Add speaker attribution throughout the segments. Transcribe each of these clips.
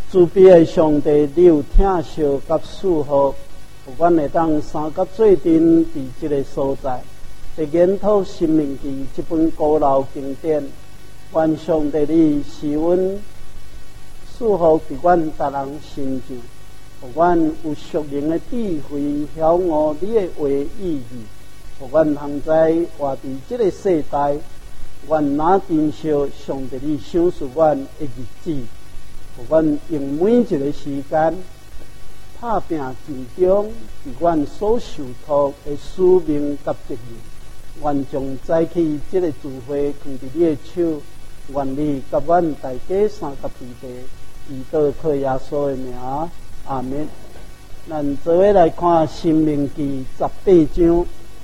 Speaker 1: 慈悲的上帝，你有疼惜甲祝福，互阮会当三甲做阵伫即个所在，来研讨《申命记》这本古老经典。愿上帝你是阮祝福伫阮逐人身上，互阮有属灵的智慧，晓悟你的话意义，互阮通知活伫即个世代，愿哪珍惜上帝你赏赐阮的日子。互阮用每一个时间打拼尽忠，伫阮所受托的使命甲责任，愿将载起这个智慧放伫你的手，愿你甲阮大家三甲弟弟，祈祷靠耶稣的名，阿们。咱做伙来看《申命记》18章，《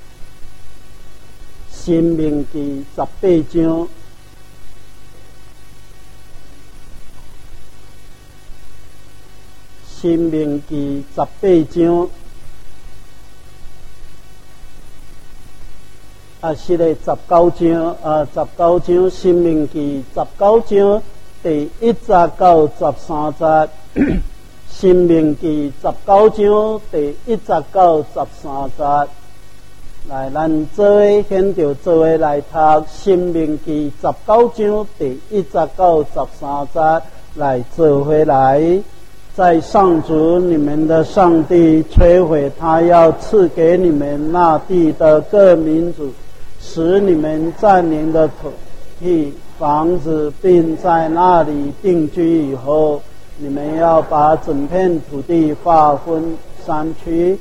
Speaker 1: 申命记》18章。申命记18章，是咧19章，19章申命记19章第1节到13节，申命记19章第1节到13节。来，咱做伙先着做伙来读申命记19章第1节到13节，来做伙来。在上主你们的上帝摧毁他要赐给你们那地的各民族，使你们占领的土地、房子，并在那里定居以后，你们要把整片土地划分3区，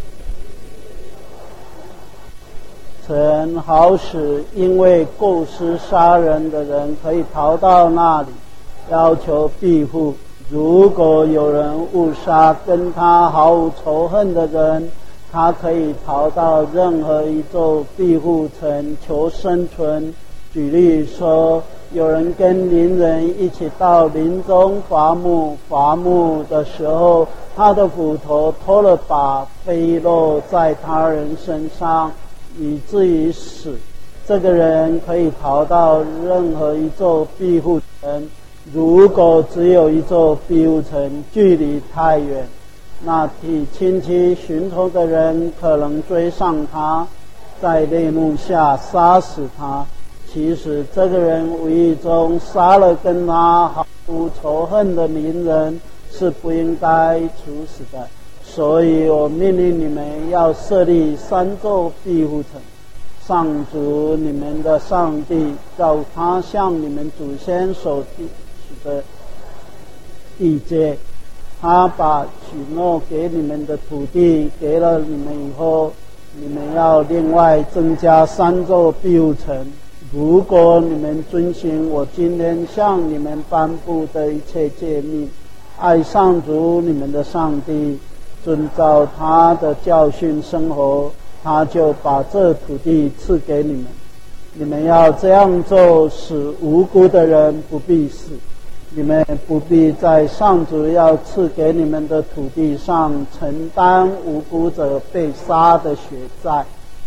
Speaker 1: 成好使因为过失杀人的人可以逃到那里，要求庇护。如果有人误杀跟他毫无仇恨的人，他可以逃到任何一座庇护城求生存。举例说，有人跟邻人一起到林中伐木，伐木的时候，他的斧头偷了把飞落在他人身上，以至于死。这个人可以逃到任何一座庇护城。如果只有一座庇护城，距离太远，那替亲戚寻仇的人可能追上他，在内幕下杀死他。其实这个人无意中杀了跟他毫无仇恨的邻人，是不应该处死的。所以我命令你们要设立3座庇护城。上主你们的上帝照他向你们祖先所的地界，他把许诺给你们的土地给了你们以后，你们要另外增加3座庇护城。如果你们遵循我今天向你们颁布的一切诫命，爱上主你们的上帝，遵照他的教训生活，他就把这土地赐给你们。你们要这样做，使无辜的人不必死。你们不必在上主要赐给你们的土地上承担无辜者被杀的血债。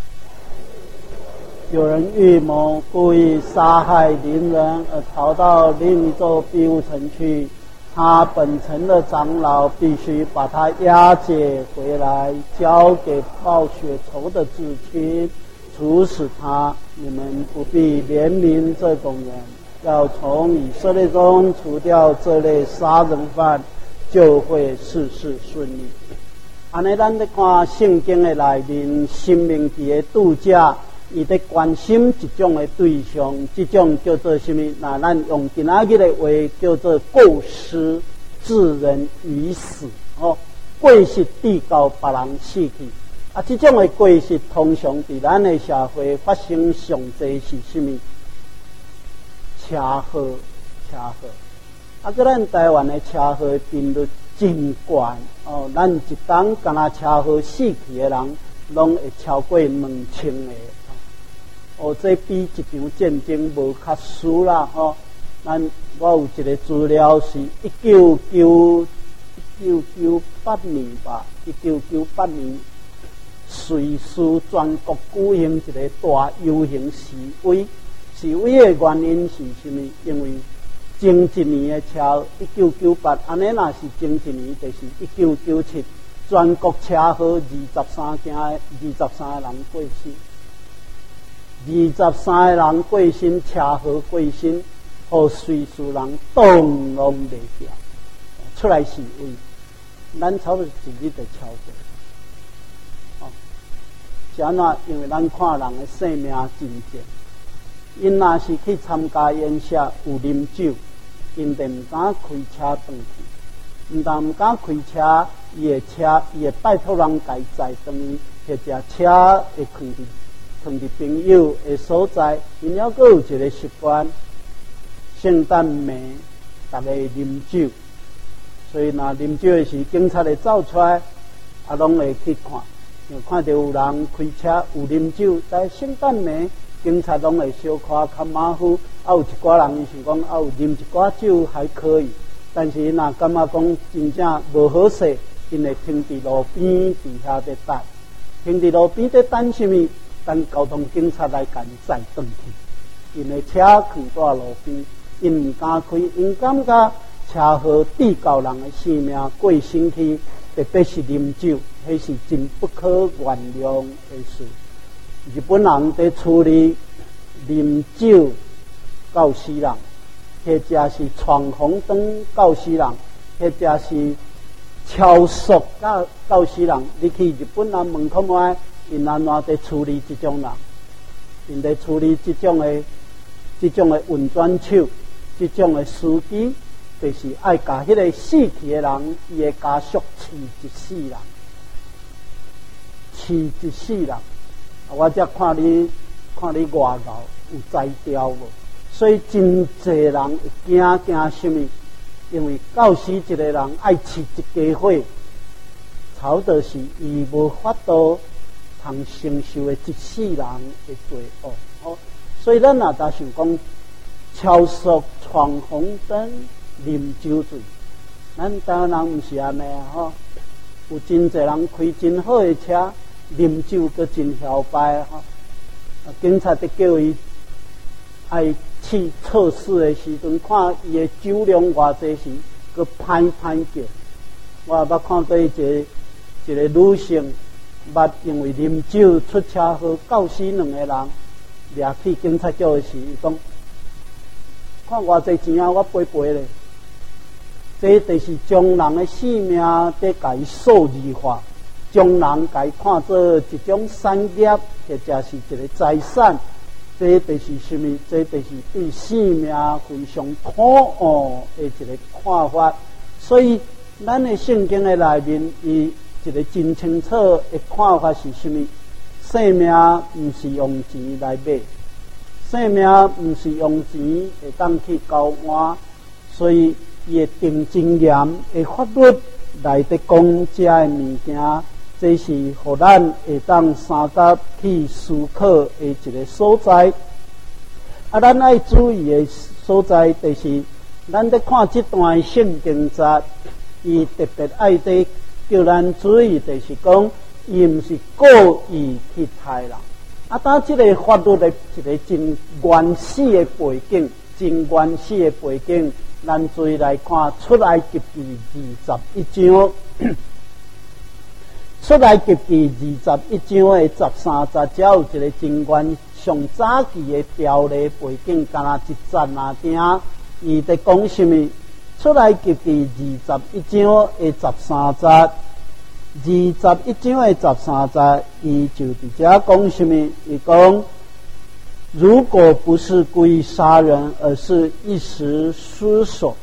Speaker 1: 有人预谋故意杀害邻人而逃到另一座庇护城去，他本城的长老必须把他押解回来，交给报血仇的至亲，处死他。你们不必怜悯这种人，要从以色列中除掉这类杀人犯，就会事事顺利。安尼，咱咧看圣经的内面，申命记的度假，伊咧关心一种的对象，这种叫做什么？那咱用今仔日的话叫做过失致人于死。过失致到别人死去。这种的过失通常伫咱的社会发生上侪是什么？车祸。咱台湾的车祸频率真悬咱一当敢若车祸死去的人，拢会超过2000个。这比一场战争无较输啦我有一个资料是1998年吧，1998年。瑞士全国举行一个大游行示威的原因是什么？因为前一年的车1998，安尼若是前一年就是1997，全国车祸23件，23个人过身，23个人过身，车祸过身，互随事人动拢袂掉，出来示威，咱差不多一日就超过。是安怎？因为咱看人的性命真贱，因若是去参加演习有啉酒，因就唔敢开车转去，唔敢开车，伊会拜托人家载转去，或者车会放伫朋友的所在。因还佫有一个习惯，圣诞暝大家啉酒，所以若啉酒的时，警察会走出来，拢会去看。看到有人开车有啉酒，在圣诞暝，警察拢会小看较马虎。有一寡人伊想讲，有啉一寡酒还可以，但是若感觉讲真正无好势，因会停伫路边伫遐在等，停伫路边在等什么？等交通警察来赶载转去。因的车放在路边，因唔敢开，因感觉车祸致到人的性命过身去，特别是啉酒。迄是真不可原谅的事。日本人在处理啉酒告死人，或者是闯红灯告死人，或者是超速告死人。你去日本人问看卖，因安怎在处理这种人？因在处理这种的运转手，这种的司机，就是爱甲迄个死去的人，伊的家属饲一世人。饲一世人，我才看你外貌有才调无，所以真侪人会惊什么？因为告死一个人爱饲一家伙，吵的是伊无法度通承受的一世人的罪恶。所以咱若想讲超速、闯红灯、啉酒醉，咱台湾人毋是安尼啊！有真侪人开真好的车。啉酒阁真嚣摆警察在叫伊爱去测试的时阵，看伊的酒量偌济时，阁歹叫。我捌看到一个女性，捌因为啉酒出车祸，告死2个人，掠去警察局的时，伊讲看偌济钱啊，我赔咧。这就是将人的性命在甲伊数字化。将人家看作一种产业，或者是一个财产，这就是什么？这就是对生命非常可恶的一个看法。所以，咱的圣经的内面，伊一个真清楚的看法是什么？生命不是用钱来买，生命不是用钱会当去交换，所以伊会定真严的法律来得讲这的物件。这是互咱会当三角去思考的一个所在。咱爱注意的所在，就是咱在看这段圣经节，伊特别爱在叫咱注意，就是讲，伊毋是故意去害人。当这个法律的一个真原始的背景，咱注意来看出埃及记21章。出来及第21章的13节，只有一个真原上早期的条例背景，敢若一节那点，伊在讲什么？出来及第21章的13节，21章的13节，伊就伫遮讲什么？伊讲，如果不是故意杀人，而是一时失手，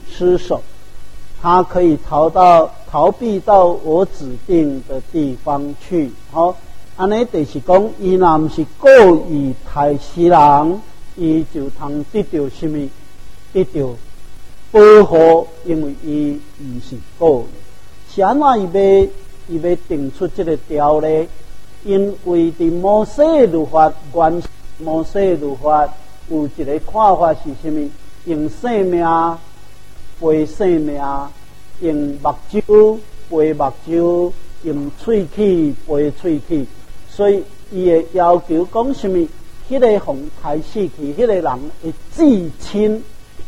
Speaker 1: 他可以逃避到我指定的地方去。安尼就是讲，伊若毋是故意害死人，伊就通得到什么？得到保护，因为伊毋是故意。是安怎伊要定出这个条例？因为伫摩西律法有一个看法是什么？用性命赔性命，用目睭赔目睭，用喙齿赔喙齿。所以伊会要求讲什么？迄个互害死去，迄个人会自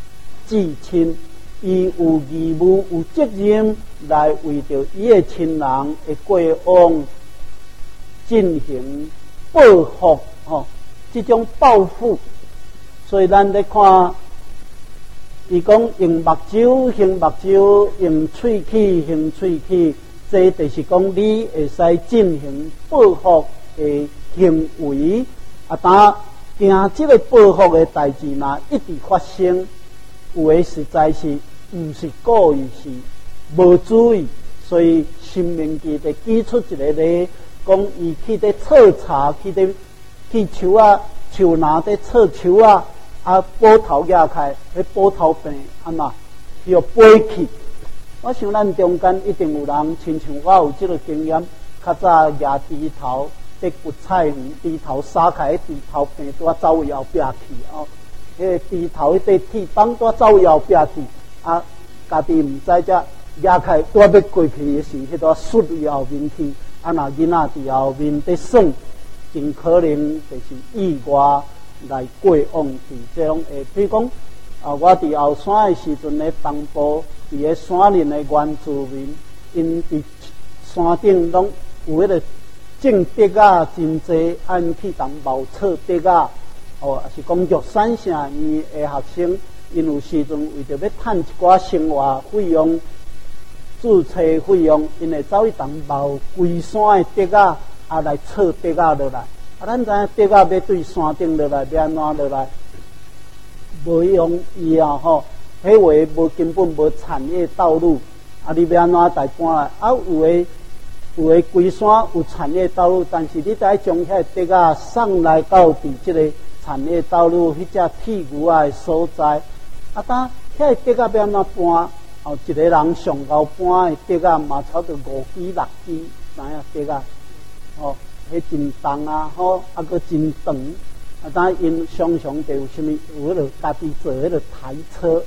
Speaker 1: 至亲，伊有义务、有责任来为着伊的亲人的过往进行报复，这种报复。所以咱咧看，伊讲用目睭行目睭，用喙齿行喙齿，这就是讲你会使进行报复的行为。当惊这个报复的代志嘛，一直发生，有诶实在是毋是故意，是无注意，所以《申命记》就举出一个例，讲伊去咧测茶，去树啊树林咧测树啊，波头压开，迄波头病嘛，要飞去。我想咱中间一定有人，亲像我有这个经验，较早压猪头。在掘菜园，猪头撒开，猪头病拄走位后壁去迄猪头迄块铁棒拄走位后壁去，家己毋知则压开拄要过去的时，迄个摔位后面去，若囡仔伫后面在耍，真可能就是意外来过往去。这种譬如讲，我伫后山的时阵咧东部，伫个山林的原住民，因伫山顶拢有迄个。种竹真济，按去当茅草竹也是讲玉山城伊的学生，因有时阵为着要赚一寡生活费用、注册费用，因会走去当茅规山的竹来测竹落来。咱知影竹要对山顶落来，要安怎落来？无容易迄话根本无产业道路，你要安怎带搬来？有诶，规山有产业道路，但是你得将遐竹送来到伫即个产业道路迄只铁牛的所在。当遐竹要安怎搬？一个人上高搬的竹嘛，差不多5支6支，知影竹迄真重佫真长。当因常常就有啥物有迄个家己做迄个台车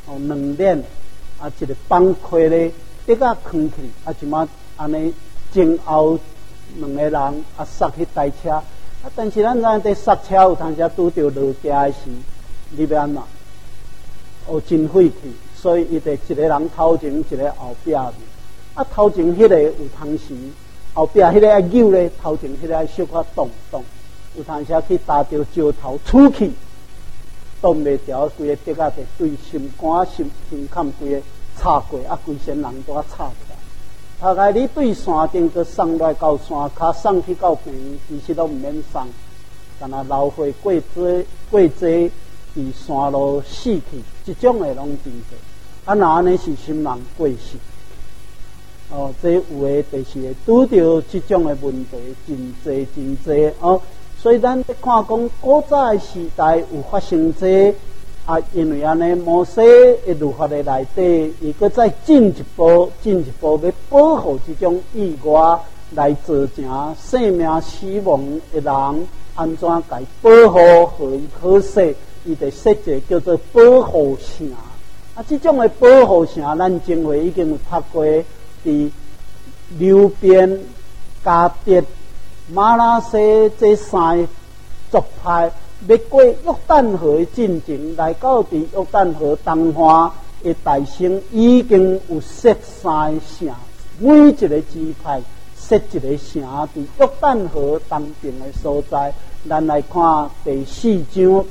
Speaker 1: 2链一个放开咧，竹扛起，即马安尼。前后2个人刹迄台车，但是咱知在刹车有当时拄着落架的时，你要安怎？真费气，所以伊得一个人头前，一个后壁面。头前迄个有当时，后壁迄个爱扭咧，头前迄个爱小可动动，有当时去打着石头出去，动袂牢，规个竹就对心肝、心坎规个插过，规身人都插起来。大概你对山顶佮送来到山骹，送去到病院，其实都毋免送，但老岁过济伫山路死去，这种的拢真多。那安尼是心人过世。这有诶，就是会拄着这种的问题，真济所以咱看讲古早的时代有发生这。因为安尼，摩西的律法的内底，伊搁再进一步要保护这种意外来造成性命死亡的人，安怎该保护互伊好势？伊就设一个叫做保护城。这种的保护城，咱前回已经有读过，伫流边、迦得、马拉西这3个族派。要过约旦河的进程，来到伫约旦河东岸的大城，已经有设3个城，每一个支派设一个城，伫约旦河东边的所在。咱来看第4章《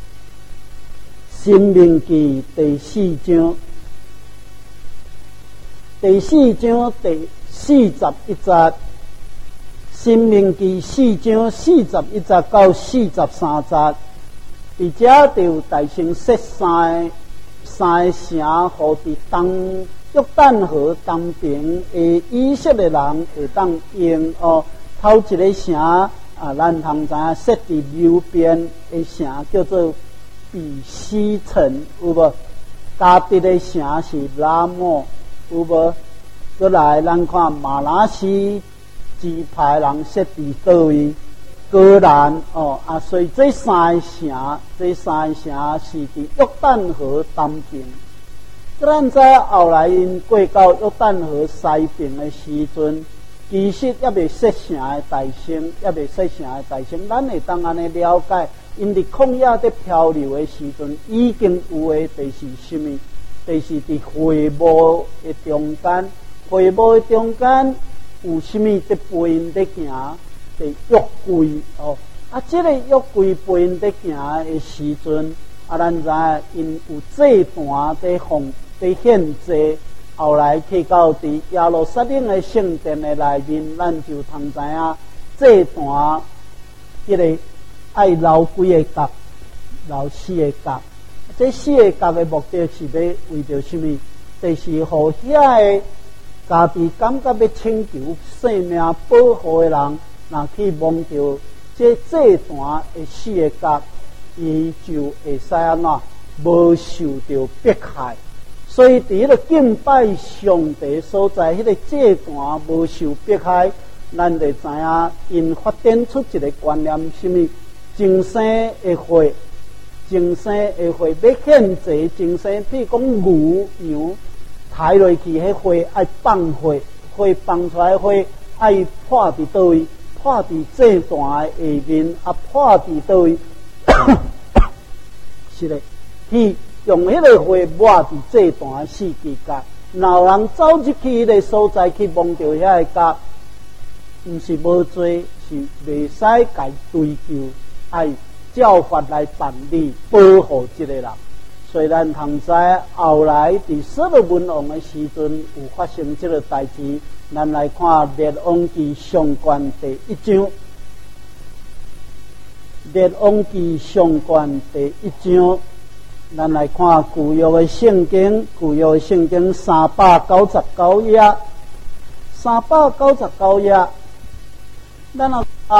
Speaker 1: 申命记》第4章，第4章第41节。申命记4章41节到43节，伫遮就有大城设3个城，互伫东约旦河东边的以色列人会当用。头一个城咱通知影设伫流边的城叫做比西城，有无？迦得的城是拉莫，有无？再来咱看马拉西。支派人设伫倒位，戈兰所以这3个城是伫约旦河东边。咱在后来因过到约旦河西边的时阵，其实也未设城的大城，咱会当安尼了解， 因伫旷野在漂流的时阵，已经有的就是什么？就是伫会幕的中间，会幕的中间有什么？在陪因在行，在约柜哦。啊，这个约柜陪因在行的时阵，啊，咱知因有祭坛在奉在献祭。后来去到伫耶路撒冷的圣殿的内面，咱就通知影祭坛迄个爱留几个角，留4个角。这4个角的目的是要为着什么？就是互遐个家己感觉要请求性命保护的人，若去摸着这祭坛的4个角，伊就会使安怎无受到迫害。所以，伫迄个敬拜上帝所在，迄个祭坛无受迫害，咱就知影，因发展出一个观念，什么？终生的血，终生的血要献祭，终生，譬如讲牛羊抬落去，迄血爱放血，血放出来血爱破伫倒位，破伫祭坛的下面，啊破伫倒位，是嘞，去。用迄个血抹伫祭坛4支角，若有人走入去迄个所在去摸着遐个角，毋是无罪，是袂使家追究，爱照法来办理保护这个人。所以咱通知后来伫所罗门王的时阵有发生这个代志，咱来看列王记上卷第1章，列王记上卷第1章。咱来看旧约的圣经，旧约的圣经399页，399页，咱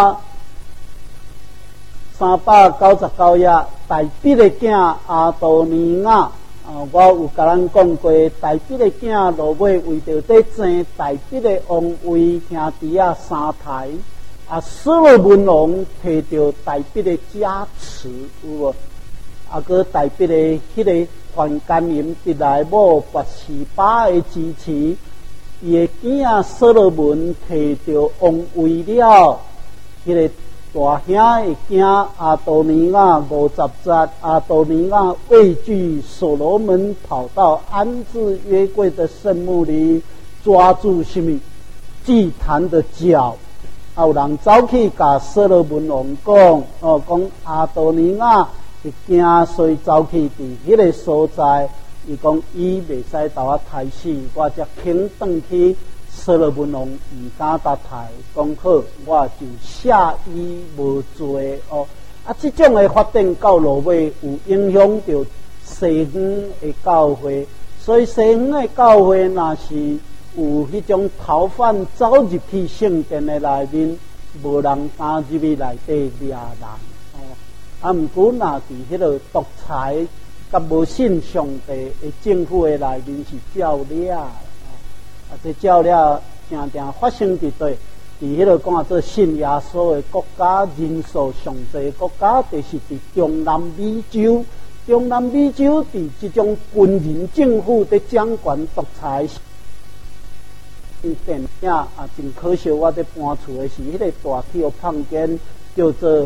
Speaker 1: 399页，大比的囝阿多尼亚，我有甲咱讲过，大比的囝落尾为着在争大比的王位，兄弟啊3台，啊所罗门王摕着大比的加持，有无？啊，佮大比的迄个范甘营直来某拔示巴的支持，伊的囝仔所罗门摕着王位了，迄个大兄的囝阿多尼亚50节，阿多尼亚畏惧所罗门，跑到安置约柜的圣幕里，抓住什么祭坛的脚。啊，有人走去甲所罗门王讲，讲阿多尼亚。一惊，所以走去伫迄个所在，伊讲伊袂使斗我杀死，我则肯转去。所罗门王毋敢答台，讲好，我就赦伊无罪哦。啊，这种的发展到落尾有影响到西方的教会，所以西方的教会若是有迄种逃犯走入去圣殿的内面，无人敢入去内底掠人。啊，毋过若伫迄个独裁甲无信上帝的政府的内面是照了，这照了常常发生伫对，伫迄个讲做信耶稣的国家，人数上济国家，就是伫中南美洲。中南美洲伫这种军人政府的掌权独裁，电影啊，真可惜，我伫搬厝的是迄个大体育胖间，叫做。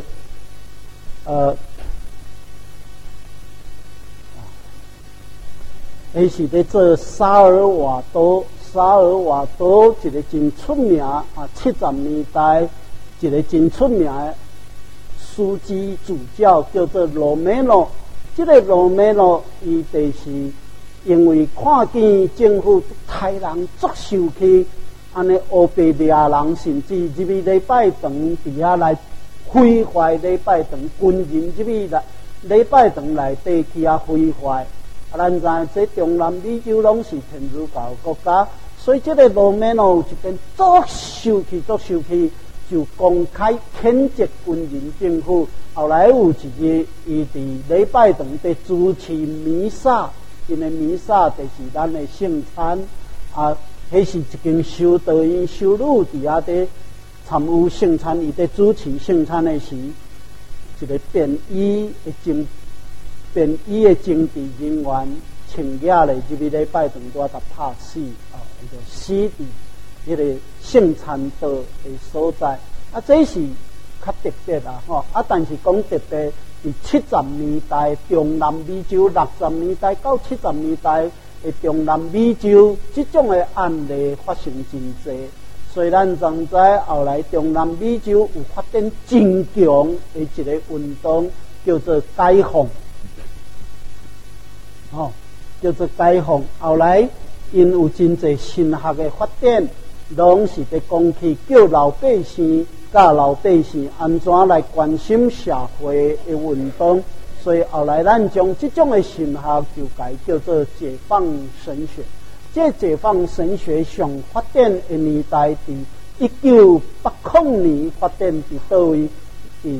Speaker 1: 伊是咧做萨尔瓦多一个真出名70年代一个真出名的司机主教叫做罗梅诺。这个罗梅诺伊就是因为看见政府杀人足受气，安尼乌白掠人，甚至入去礼拜堂底下来。毁坏礼拜堂，军人入去来礼拜堂内底去毁坏。咱知这中南美洲拢是天主教国家，所以这个罗马诺有一边足受气，就公开谴责军人政府。后来有一日，伊伫礼拜堂伫主持弥撒，因为弥撒就是咱的圣餐啊，迄是一间修道院修女伫遐伫。参与圣餐，伊在主持圣餐的时，一个便衣的政治人员请假咧入去礼拜堂，我甲拍死伊就死伫迄个圣餐道的所在。啊，这是较特别啦，吼！啊，但是讲特别， 伫70年代中南美洲，60年代到70年代的中南美洲，这种的案例发生真多。所以咱总知后来中南美洲有发展真强的一个运动，叫做解放。叫做解放。后来因有真侪神学的发展，拢是伫讲起叫老百姓。教老百姓安怎来关心社会的运动，所以后来咱将这种的神学就改叫做解放神学。这解放神学上发展的年代，伫1980年发展伫倒位？伫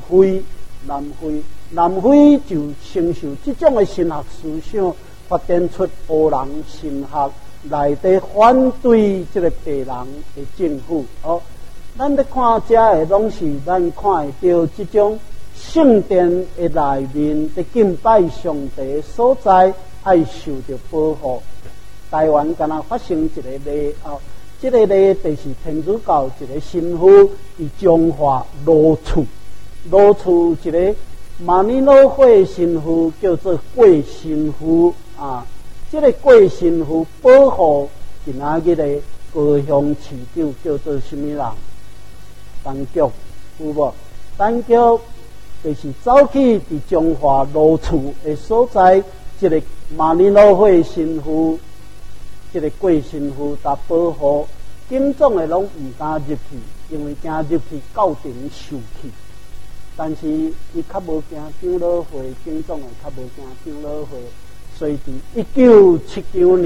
Speaker 1: 南非就承受这种的神学思想，发展出黑人神学内底反对这个白人的政府。咱咧看遮的拢是咱看会到这种圣殿的内面的敬拜上帝所在，爱受到保护。台湾敢若发生一个例这个例就是天主教一个神父伫中华罗厝一个马尼诺会神父叫做贵神父这个贵神父保护今仔日的高雄市长叫做什么人？陈局有无？陈局就是走去伫中华罗厝的所在，这个马尼诺会神父，这个贵神父达保护，警总的拢唔敢入去，因为惊入去教廷受气。但是伊较无惊长老会，警总的较无惊长老会，所以伫1979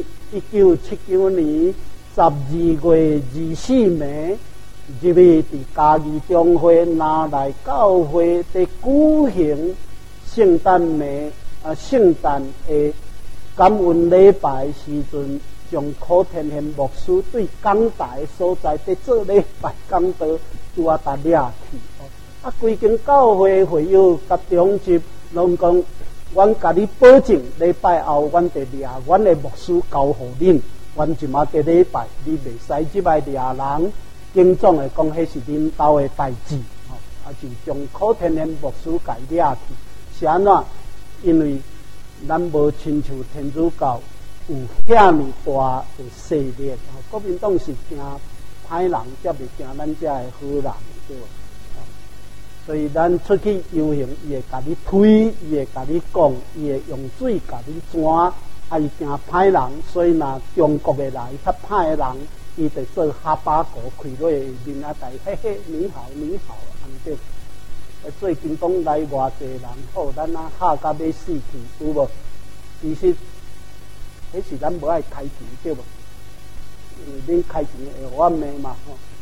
Speaker 1: 年12月24日。入去伫嘉义中会拿来教会伫举行圣诞的感恩礼拜时阵，将柯天贤牧师对讲台所在伫做礼拜讲道，拄啊达掠去。规间教会会友甲中级拢讲，阮甲你保证礼拜后，阮得掠阮的牧师交互恁，阮即马伫礼拜，你袂使即摆掠人。警总会讲，迄是恁兜的代志，就将柯天贤牧师改掠去。是安怎？因为咱无亲像天主教有遐尼大的势力，国民党是惊歹人，才袂惊咱遮的好人，对无？所以咱出去游行，伊会甲你推，伊会甲你讲，伊会用水甲你转，伊惊歹人，所以若中国的来较歹的人。伊就做哈巴狗开落面啊，大嘿嘿，你好，安对。最近讲来偌济人，好，咱啊吓甲要死去，有无？其实，迄是咱无爱开钱，对无？因为恁开钱会互我骂嘛，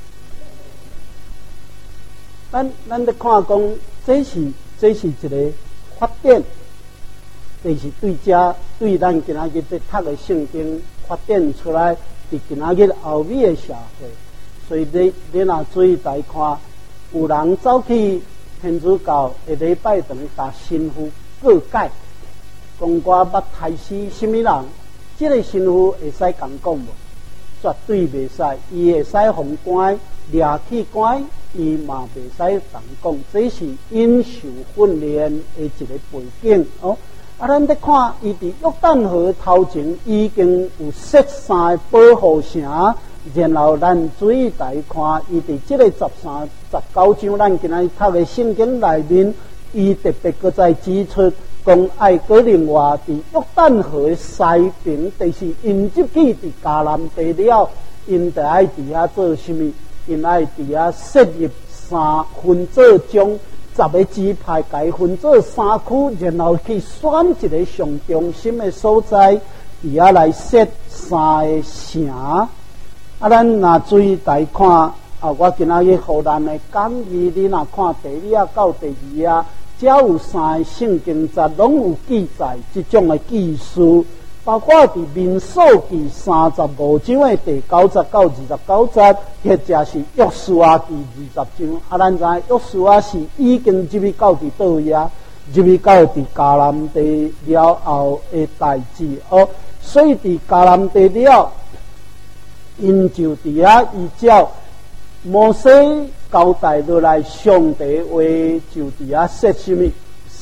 Speaker 1: 咱咧看讲，这是一个发展，就是对咱今仔日在读的圣经发展出来。伫今仔日后尾的社会，所以你若注意来看，有人走去天主教的礼拜堂，甲神父告解，讲我捌害死什么人，这个神父会使讲无？绝对袂使，伊会使互关掠去关，伊嘛袂使讲，这是因受训练的一个背景咱咧看，伊伫约旦河头前已经有设3个保护城，然后咱注意来看，伊伫这个13、19章，咱今仔日读的圣经内面，伊特别搁再指出，讲爱搁另外伫约旦河的西边，就是因入去伫迦南地了，因就爱伫遐做什么？因爱伫遐设立3分做将。10个支派改分做3区，然后去选一个上中心的所在，伫遐来设3个城。咱若注意来看，我今仔日互咱的讲义，你若看第1到第2，只有3个圣经节拢有记载这种的记述，包括伫民数记35章的第9节到29节，或者是约书亚记20章。咱知约书亚是已经入去到伫倒位入去到伫迦南地了后的代志所以伫迦南地了，因就伫遐依照摩西交代落来上帝话，就伫遐设什么？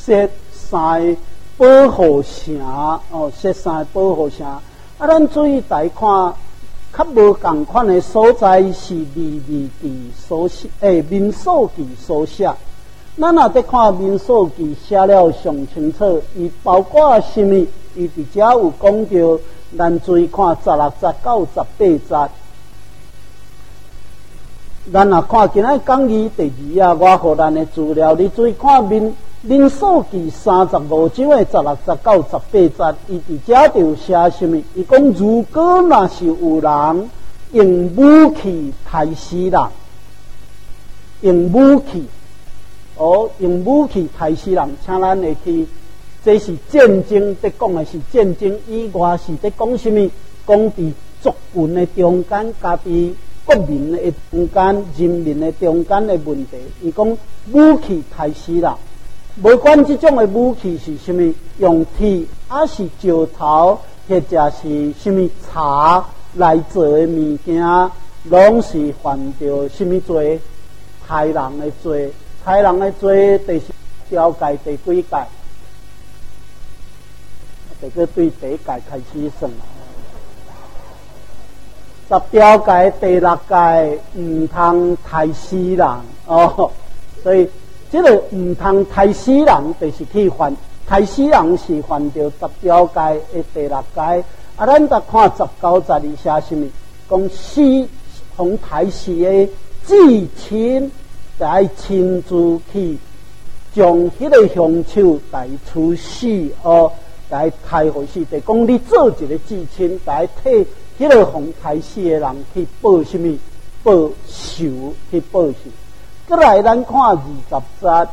Speaker 1: 设三保护城哦，设三保护城。啊，咱注意来看，较无共款的所在是秘密记所写，民数记所写。咱若在看民数记写了上清楚，伊包括什么？伊伫遮有讲到，咱注意看16节到18节。咱若看今仔讲义第2啊，我互咱的资料，你注意看民数记35章的16节到18节，伊伫遮就写什么？伊讲如果若是有人用武器杀死人，用武器杀死人，请咱会去，这是战争，在讲的是战争以外，是在讲什么？讲伫族群的中间，家己国民的中间、人民的中间的问题。伊讲武器杀死人，无管这种的武器是什么，用铁，还是石头，或者是什么茶来做的物件，拢是犯着什么罪？害人的罪。害人的罪，第10条戒第几戒？这个对第1戒开始算。10条戒第6戒，唔通杀死人哦。所以这个唔通杀死人，就是去犯杀死人是犯着10条戒的第6戒。啊，咱再看19节里写什么？讲死互杀死的至亲。来亲自去将迄个凶手来处死哦，来杀害死。就讲你做一个至亲，来替迄个互杀死的人去报什么？报仇，去报仇。再来，咱看20节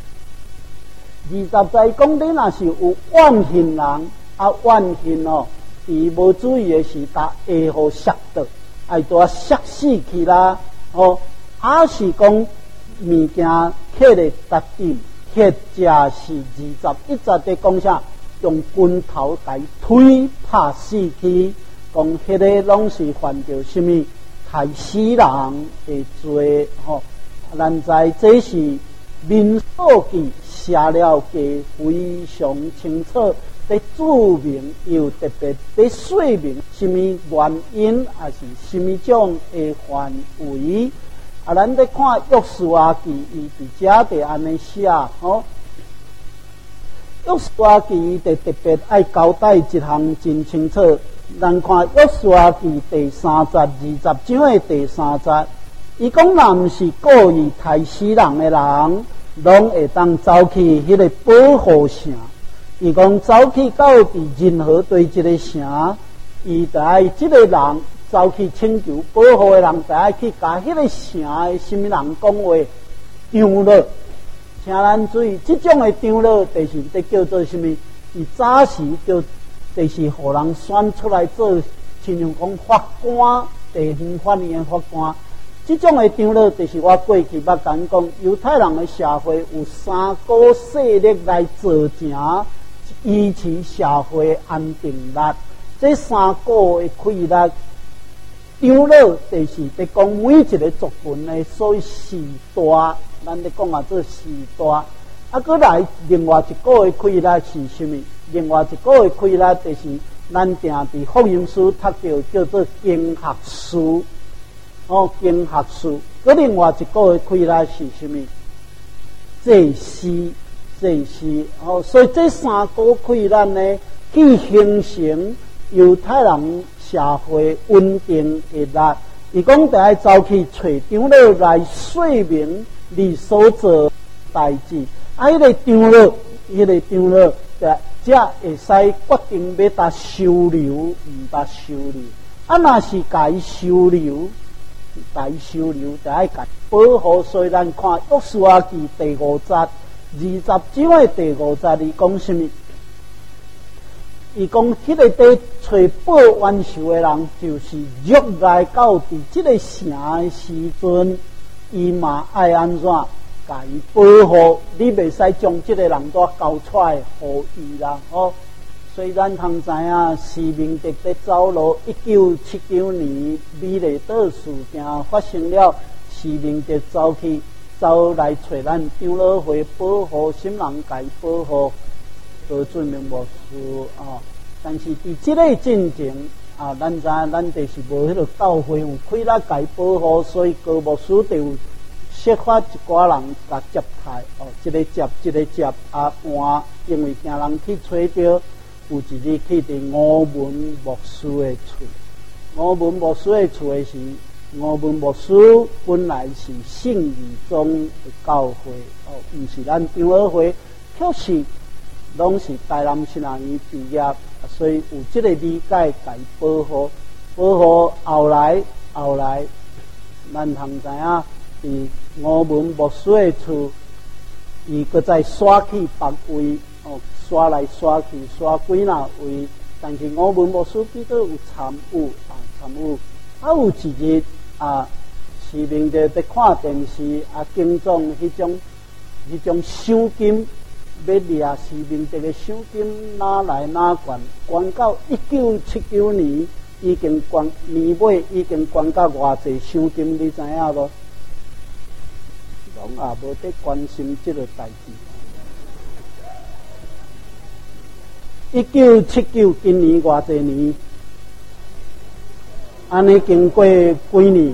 Speaker 1: 讲你若是有怨恨人，啊怨恨哦，伊无注意的是他会互杀到，爱多杀死去啦哦，还是讲。物件刻的特点，或者是21节的讲啥，用拳头来推拍死去，讲迄个拢是犯着什么害死人的罪吼。咱知这是民数记写了嘅非常清楚，在注明又特别在说明什么原因，还是什么种的范围。啊，咱在看约书亚记，伊伫遮就安尼写吼。约书亚记伊就特别爱交代一项真清楚。咱看约书亚记第3节20章的第3节，伊讲若毋是故意杀死人的人，拢会当走去迄个保护城。伊讲走去到伫任何对一个城，伊就爱即个人。走去请求保护的人，就爱去甲迄个城的什么人讲话张落，请咱注意，这种的张落，就是在叫做什么？伊早时就是互人选出来做，亲像讲法官，地方法院的法官。这种的张落，就是我过去捌讲讲，犹太人的社会有3股势力来造成维持社会安定力。这3股的规律。张落就是在讲每一个族群的所谓时代，咱在讲做时代。啊，搁来另外一个的规律是什么？另外一个的规律就是咱定伫福音书读到叫做经学书，哦，经学书。搁另外一个的规律是什么？祭司，哦，所以这3个规律呢，去形成犹太人。社会稳定的力，伊讲得爱走去找张落来说明你所做代志。啊，迄个张落，才会使决定要搭收留，毋搭收留。啊，若是甲伊收留，就爱甲保护。所以咱看约书亚记第5节20章的第5节，伊讲什么？伊讲，迄个在找报冤仇的人，就是约来到伫即个城的时阵，伊嘛爱安怎甲伊保护？你袂使将即个人都交出来互伊啦，哦。所以咱通知影，施明德在走路1979年美丽岛事件发生了，施明德走去走来找咱长老会保护，心人家保护，都尊名牧师啊。但是伫这个进程啊，咱知影咱就是无迄个教会有开力家保护，所以高牧师就有设法一寡人甲接待哦，一个接一个接啊换，因为惊人去找着，有一日去伫吴文牧师的厝。吴文牧师的厝的是吴文牧师本来是信义宗的教会哦，毋是咱长老会，确实拢是台南新学院毕业，所以有这个理解甲伊保护。保护后来，咱通知影，伫吴文牧师的厝，伊搁再刷去别位哦，刷来刷去，刷几若位。但是吴文牧师记得有参与啊，参与。啊，有一日啊，市民在看电视啊，警总迄种赏金，要掠市民这个赏金拿来拿管，管到1979年，已经管年尾已经管到偌济赏金，你知影无？拢也无得关心这个代志。1979今年偌济年？安尼经过几年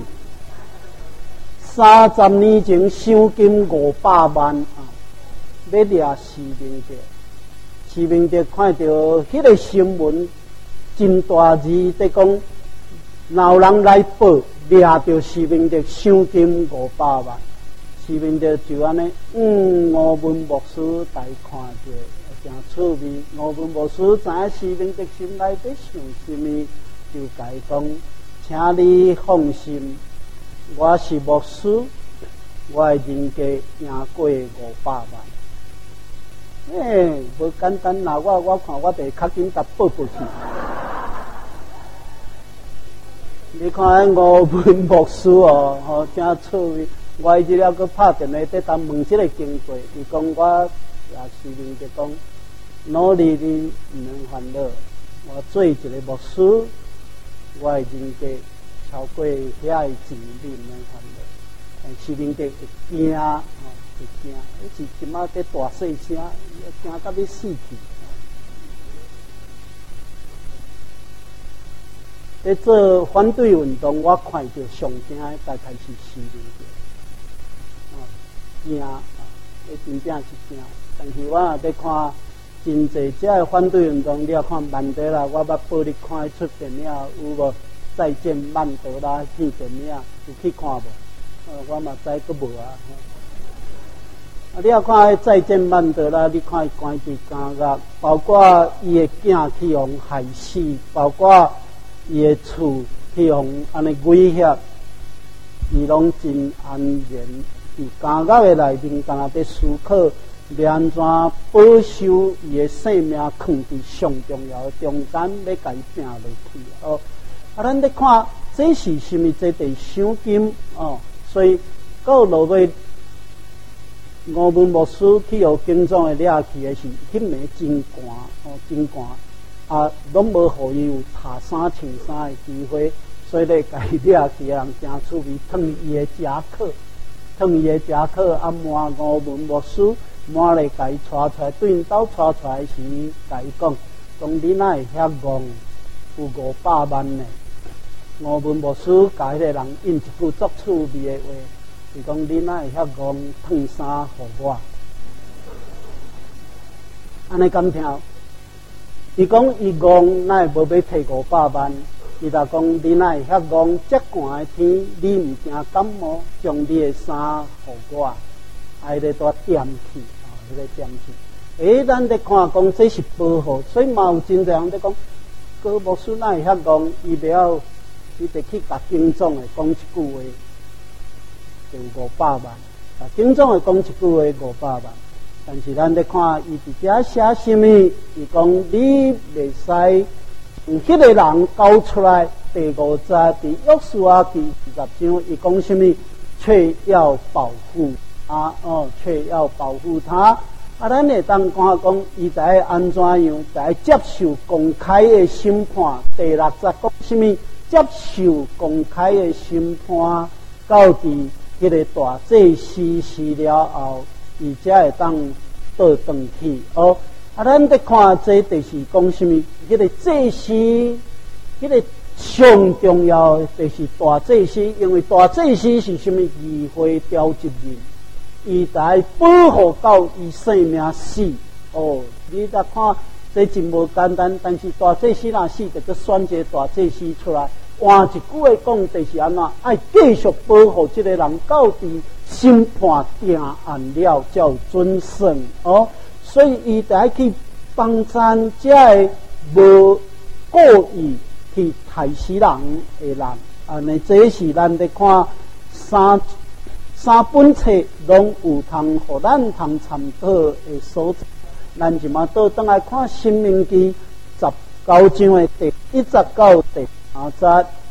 Speaker 1: ，30年前赏金500万啊，要掠市民者。市民者看到迄个新闻，真大字在讲，哪有人来报掠到市民者赏金500万？市民者就安尼，吴文牧师来看者，真趣味。吴文牧师知影市民者心内在想什么，就甲伊讲。请你放心，我是牧师，我的人价赢过500万。无简单啦！我看我得较紧甲报过去。你看咱吴文牧师哦，吼真趣味。我日了，佮拍电话在当问这个经过，伊讲我也是面就讲，努力你毋能烦恼。我做一个牧师。我的人格超过遐个钱，你毋能烦恼。但是人格会惊哦，会惊。迄是即马在大细声，惊到要死去。在做反对运动，我看到上惊的大概是市民者，惊啊！真正是惊。但是我也在看。真侪只个反对运动，你也看曼德拉，我捌报你看出电影有无？再见曼德拉迄电影有去看无？我嘛知佫无啊。你也看迄再见曼德拉，你看伊关伫监狱，包括伊的囝去互害死，包括伊的厝去互安尼威胁，伊拢真安然伫监狱的内面，敢若在思考。要安怎保守伊的性命，放伫上重要的中间，要甲伊拼落去哦。啊，咱咧看这是什么？这地赏金哦，所以到落尾，吴文牧师去互警总的掠去的是迄暝真寒哦，真寒啊，拢无互伊有擦衫穿衫的机会，所以咧甲伊掠去的人真趣味，烫伊的夹克，啊，骂吴文牧师。满来甲伊带出来，对因兜带出来时，甲伊讲你哪会遐戆，有500万呢？吴文牧师甲迄个人应一句足趣味的话，伊讲你哪会遐戆，烫衫互我？安尼敢听？伊讲伊戆，哪会无要摕500万？伊就讲你哪会遐戆，遮寒的天，你毋惊感冒，将你的衫互我，爱咧多点去。迄个点去，咱咧看讲这是保护，所以嘛有真侪人咧讲，高牧师哪会遐戆，伊袂晓，伊得去甲警总的讲一句话，就500万。甲警总的讲一句话500万，但是咱咧看伊伫遮写什么？伊讲你袂使用迄个人交出来。第5节伫约书亚记20章，伊讲什么？却要保护。却要保护他。咱会当看讲，伊在安怎样，在接受公开的审判。第6节讲什么？接受公开的审判，到伫迄个大祭司死了后，伊才会当倒转去哦。啊，咱得看这就是讲什么？迄个祭司，迄个上重要的就是大祭司，因为大祭司是什么？议会召集人，伊来保护到伊生命死哦。你来看，这真无简单，但是大祭司若死，就要选一个大祭司出来。换一句话讲，就是安怎？爱继续保护这个人，到底审判定案了，才有准绳哦。所以伊得去帮咱这个无故意去害死人的人，安尼这是咱得看三本册拢有通，互咱通参考的所在。咱即马倒转来看《申命记》19章的第1到第3节。